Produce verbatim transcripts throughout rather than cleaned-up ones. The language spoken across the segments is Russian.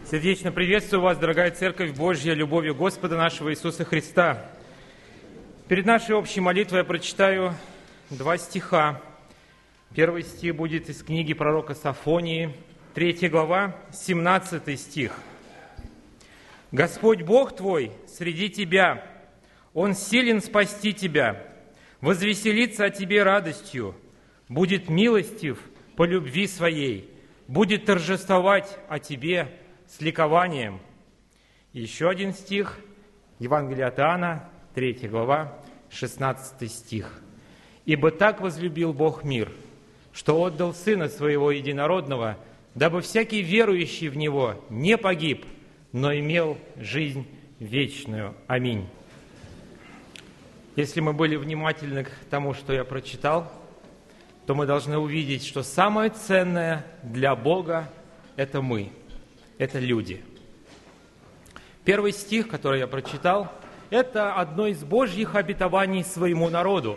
Сердечно приветствую вас, дорогая Церковь Божья, любовью Господа нашего Иисуса Христа. Перед нашей общей молитвой я прочитаю два стиха. Первый стих будет из книги пророка Софонии, третья глава, семнадцатый стих. «Господь Бог твой среди тебя, Он силен спасти тебя, возвеселится о тебе радостью, будет милостив по любви своей, будет торжествовать о тебе с ликованием». Еще один стих, Евангелие от Иоанна, третья глава, шестнадцатый стих. «Ибо так возлюбил Бог мир, что отдал Сына Своего Единородного, дабы всякий верующий в Него не погиб, но имел жизнь вечную. Аминь». Если мы были внимательны к тому, что я прочитал, то мы должны увидеть, что самое ценное для Бога – это мы, это люди. Первый стих, который я прочитал, это одно из Божьих обетований своему народу.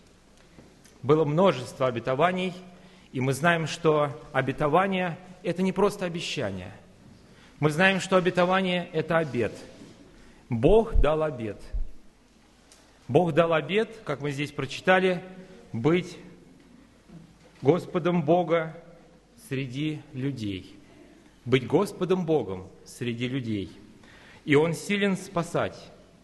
Было множество обетований, и мы знаем, что обетование – это не просто обещание. Мы знаем, что обетование – это обет. Бог дал обет. Бог дал обет, как мы здесь прочитали, быть Господом Бога среди людей. Быть Господом Богом среди людей. И Он силен спасать.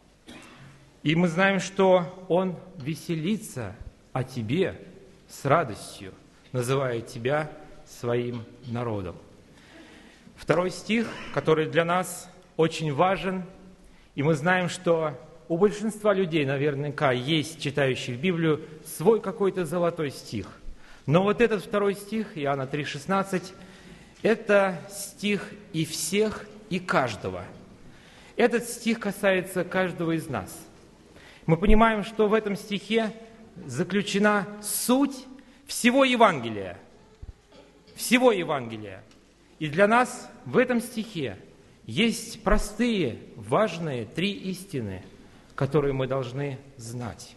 И мы знаем, что Он веселится о тебе с радостью, называя тебя своим народом. Второй стих, который для нас очень важен, и мы знаем, что у большинства людей, наверняка, есть, читающих Библию, свой какой-то золотой стих. Но вот этот второй стих, Иоанна три шестнадцать, это стих и всех, и каждого. Этот стих касается каждого из нас. Мы понимаем, что в этом стихе заключена суть всего Евангелия. Всего Евангелия. И для нас в этом стихе есть простые, важные три истины, которые мы должны знать.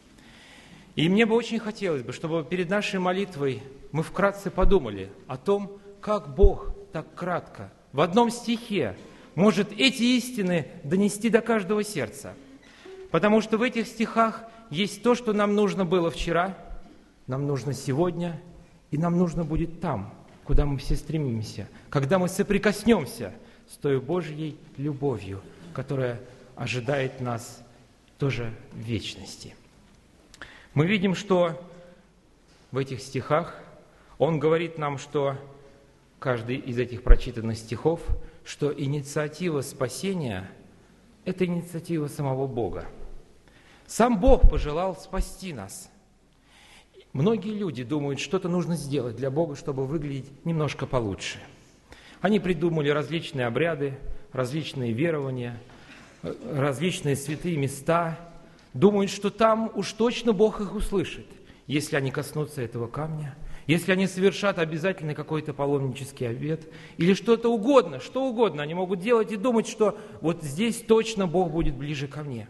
И мне бы очень хотелось бы, чтобы перед нашей молитвой мы вкратце подумали о том, как Бог так кратко, в одном стихе, может эти истины донести до каждого сердца. Потому что в этих стихах есть то, что нам нужно было вчера, нам нужно сегодня, и нам нужно будет там, куда мы все стремимся, когда мы соприкоснемся с той Божьей любовью, которая ожидает нас тоже в вечности. Мы видим, что в этих стихах Он говорит нам, что каждый из этих прочитанных стихов, что инициатива спасения – это инициатива самого Бога. Сам Бог пожелал спасти нас. Многие люди думают, что-то нужно сделать для Бога, чтобы выглядеть немножко получше. Они придумали различные обряды, различные верования, различные святые места, думают, что там уж точно Бог их услышит, если они коснутся этого камня, если они совершат обязательно какой-то паломнический обет, или что-то угодно, что угодно они могут делать и думать, что вот здесь точно Бог будет ближе ко мне.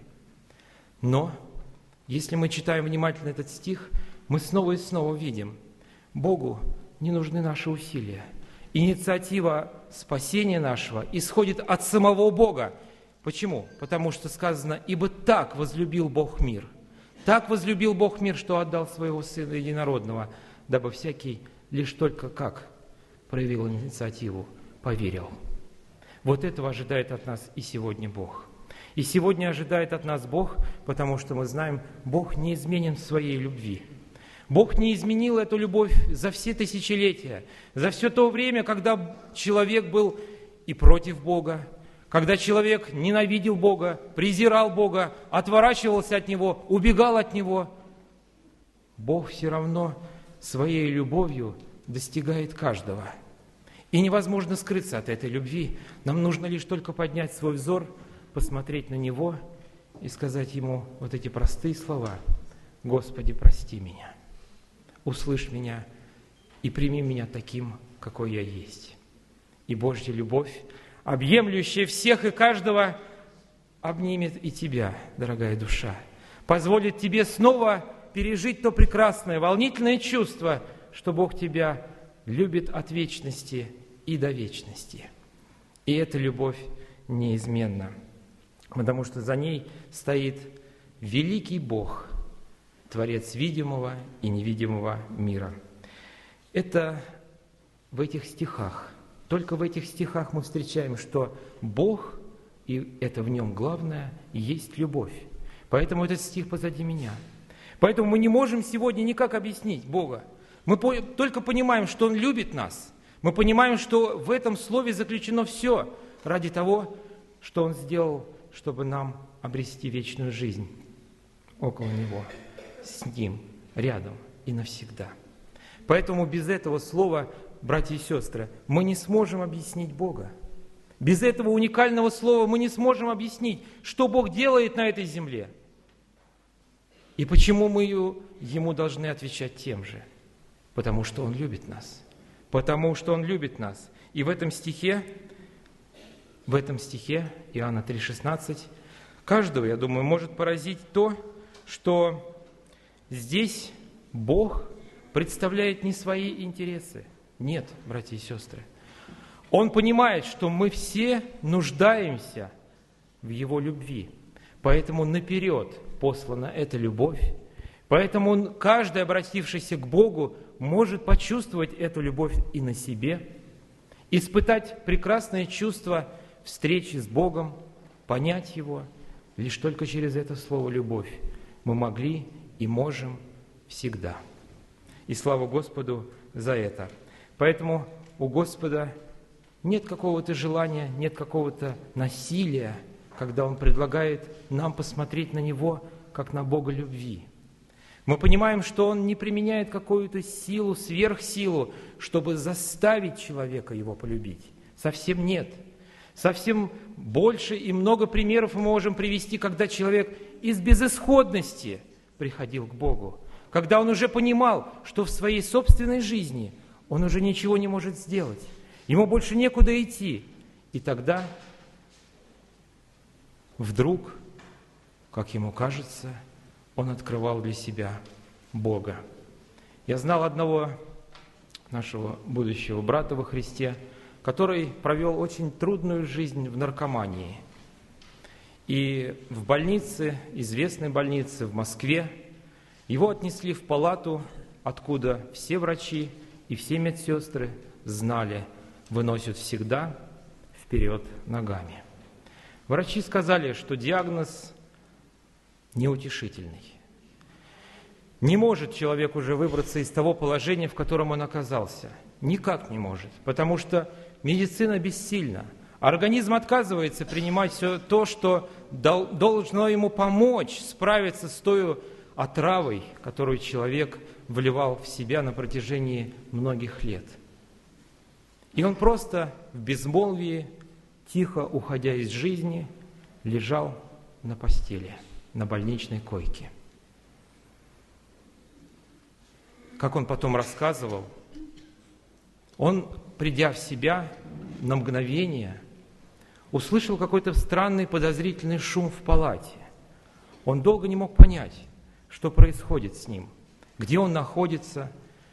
Но, если мы читаем внимательно этот стих, мы снова и снова видим, Богу не нужны наши усилия. Инициатива спасения нашего исходит от самого Бога. Почему? Потому что сказано, «Ибо так возлюбил Бог мир». Так возлюбил Бог мир, что отдал Своего Сына Единородного, дабы всякий лишь только как проявил инициативу, поверил. Вот этого ожидает от нас и сегодня Бог. И сегодня ожидает от нас Бог, потому что мы знаем, Бог неизменен в Своей любви. Бог не изменил эту любовь за все тысячелетия, за все то время, когда человек был и против Бога, когда человек ненавидел Бога, презирал Бога, отворачивался от Него, убегал от Него. Бог все равно Своей любовью достигает каждого. И невозможно скрыться от этой любви. Нам нужно лишь только поднять свой взор, посмотреть на Него и сказать Ему вот эти простые слова: «Господи, прости меня, услышь меня и прими меня таким, какой я есть». И Божья любовь, объемлющая всех и каждого, обнимет и тебя, дорогая душа, позволит тебе снова пережить то прекрасное, волнительное чувство, что Бог тебя любит от вечности и до вечности. И эта любовь неизменна, потому что за ней стоит великий Бог, Творец видимого и невидимого мира. Это в этих стихах, только в этих стихах мы встречаем, что Бог, и это в Нем главное, есть любовь. Поэтому этот стих позади меня. Поэтому мы не можем сегодня никак объяснить Бога. Мы только понимаем, что Он любит нас. Мы понимаем, что в этом слове заключено все ради того, что Он сделал, чтобы нам обрести вечную жизнь около Него, с Ним, рядом и навсегда. Поэтому без этого слова, братья и сестры, мы не сможем объяснить Бога. Без этого уникального слова мы не сможем объяснить, что Бог делает на этой земле. И почему мы Ему должны отвечать тем же. Потому что Он любит нас. Потому что Он любит нас. И в этом стихе, в этом стихе, Иоанна три шестнадцать, каждого, я думаю, может поразить то, что здесь Бог представляет не свои интересы. Нет, братья и сестры. Он понимает, что мы все нуждаемся в Его любви. Поэтому наперед послана эта любовь. Поэтому он, каждый, обратившийся к Богу, может почувствовать эту любовь и на себе, испытать прекрасное чувство встречи с Богом, понять Его. Лишь только через это слово «любовь» мы могли и можем всегда. И слава Господу за это. Поэтому у Господа нет какого-то желания, нет какого-то насилия, когда Он предлагает нам посмотреть на Него, как на Бога любви. Мы понимаем, что Он не применяет какую-то силу, сверхсилу, чтобы заставить человека Его полюбить. Совсем нет. Совсем больше и много примеров мы можем привести, когда человек из безысходности приходил к Богу, когда он уже понимал, что в своей собственной жизни он уже ничего не может сделать, ему больше некуда идти. И тогда вдруг, как ему кажется, он открывал для себя Бога. Я знал одного нашего будущего брата во Христе, который провел очень трудную жизнь в наркомании. И в больнице, известной больнице в Москве, его отнесли в палату, откуда все врачи и все медсестры знали, выносят всегда вперед ногами. Врачи сказали, что диагноз неутешительный. Не может человек уже выбраться из того положения, в котором он оказался. Никак не может, потому что медицина бессильна. Организм отказывается принимать все то, что должно ему помочь справиться с той отравой, которую человек вливал в себя на протяжении многих лет. И он просто в безмолвии, тихо уходя из жизни, лежал на постели, на больничной койке. Как он потом рассказывал, он, придя в себя на мгновение, услышал какой-то странный подозрительный шум в палате. Он долго не мог понять, что происходит с ним, где он находится.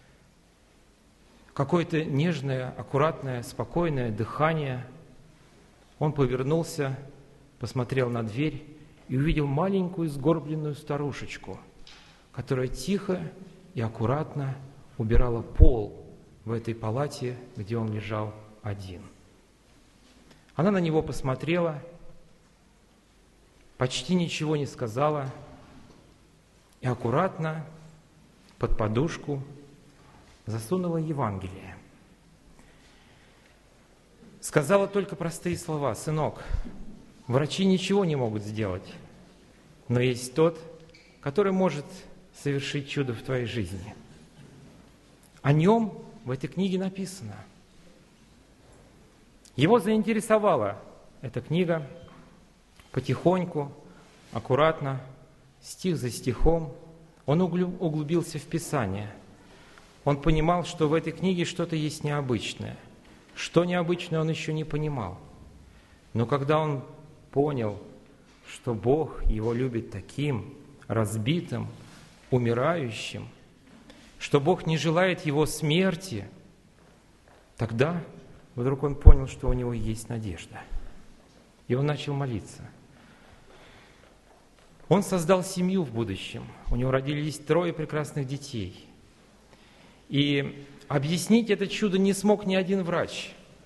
Какое-то нежное, аккуратное, спокойное дыхание. Он повернулся, посмотрел на дверь и увидел маленькую сгорбленную старушечку, которая тихо и аккуратно убирала пол в этой палате, где он лежал один. Она на него посмотрела, почти ничего не сказала и аккуратно под подушку засунула Евангелие. Сказала только простые слова: «Сынок, врачи ничего не могут сделать, но есть тот, который может совершить чудо в твоей жизни». О нем в этой книге написано. Его заинтересовала эта книга. Потихоньку, аккуратно, стих за стихом, он углубился в Писание. Он понимал, что в этой книге что-то есть необычное. Что необычное, он еще не понимал. Но когда он понял, что Бог его любит таким, разбитым, умирающим, что Бог не желает его смерти, тогда вдруг он понял, что у него есть надежда. И он начал молиться. Он создал семью в будущем. У него родились трое прекрасных детей. И объяснить это чудо не смог ни один врач.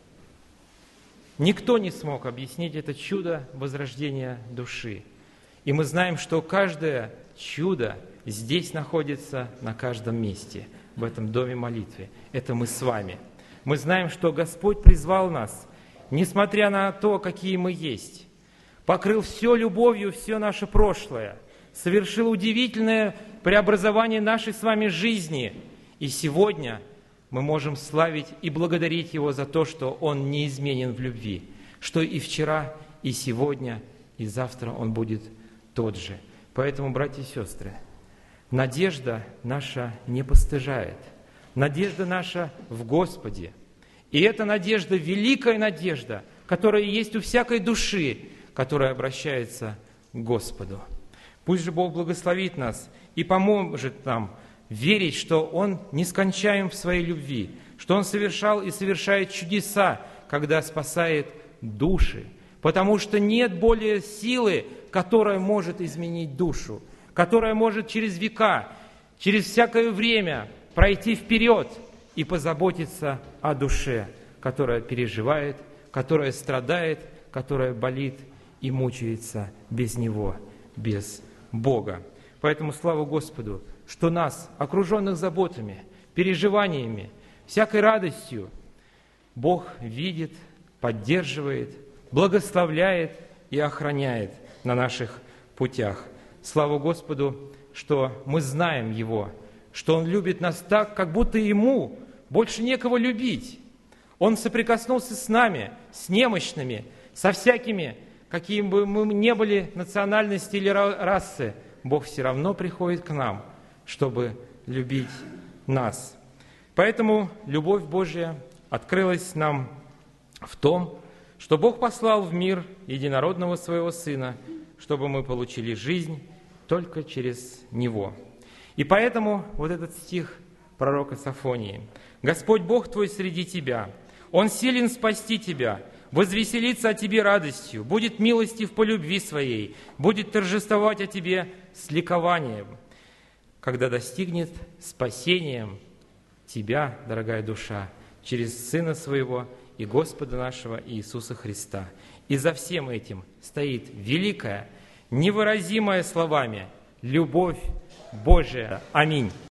Никто не смог объяснить это чудо возрождения души. И мы знаем, что каждое чудо здесь находится на каждом месте, в этом доме молитвы. Это мы с вами. Мы знаем, что Господь призвал нас, несмотря на то, какие мы есть, покрыл все любовью, все наше прошлое, совершил удивительное преобразование нашей с вами жизни. И сегодня мы можем славить и благодарить Его за то, что Он неизменен в любви, что и вчера, и сегодня, и завтра Он будет тот же. Поэтому, братья и сестры, надежда наша не постыжает. Надежда наша в Господе. И эта надежда, великая надежда, которая есть у всякой души, которая обращается к Господу. Пусть же Бог благословит нас и поможет нам верить, что Он нескончаем в своей любви, что Он совершал и совершает чудеса, когда спасает души, потому что нет более силы, которая может изменить душу, которая может через века, через всякое время пройти вперед и позаботиться о душе, которая переживает, которая страдает, которая болит и мучается без Него, без Бога. Поэтому слава Господу, что нас, окруженных заботами, переживаниями, всякой радостью, Бог видит, поддерживает, благословляет и охраняет на наших путях. Слава Господу, что мы знаем Его, что Он любит нас так, как будто Ему больше некого любить. Он соприкоснулся с нами, с немощными, со всякими, какими бы мы ни были национальности или расы. Бог все равно приходит к нам, чтобы любить нас. Поэтому любовь Божья открылась нам в том, что Бог послал в мир единородного Своего Сына, чтобы мы получили жизнь только через Него. И поэтому вот этот стих пророка Софонии. «Господь Бог твой среди тебя, Он силен спасти тебя, возвеселится о тебе радостью, будет милостив по любви своей, будет торжествовать о тебе с ликованием, когда достигнет спасением тебя, дорогая душа, через Сына Своего и Господа нашего Иисуса Христа». И за всем этим стоит великая, невыразимая словами любовь Божия. Аминь.